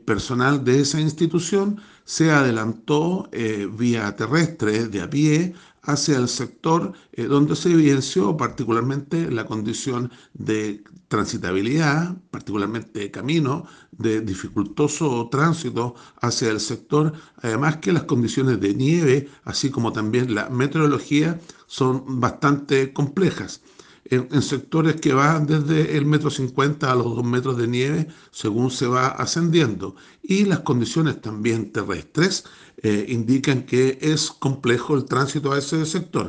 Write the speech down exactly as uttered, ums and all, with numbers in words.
personal de esa institución se adelantó eh, vía terrestre, de a pie, hacia el sector eh, donde se evidenció particularmente la condición de transitabilidad, particularmente de camino, de dificultoso tránsito hacia el sector, además que las condiciones de nieve, así como también la meteorología, son bastante complejas. En, en sectores que van desde el metro cincuenta a los dos metros de nieve según se va ascendiendo. Y las condiciones también terrestres eh, indican que es complejo el tránsito a ese sector.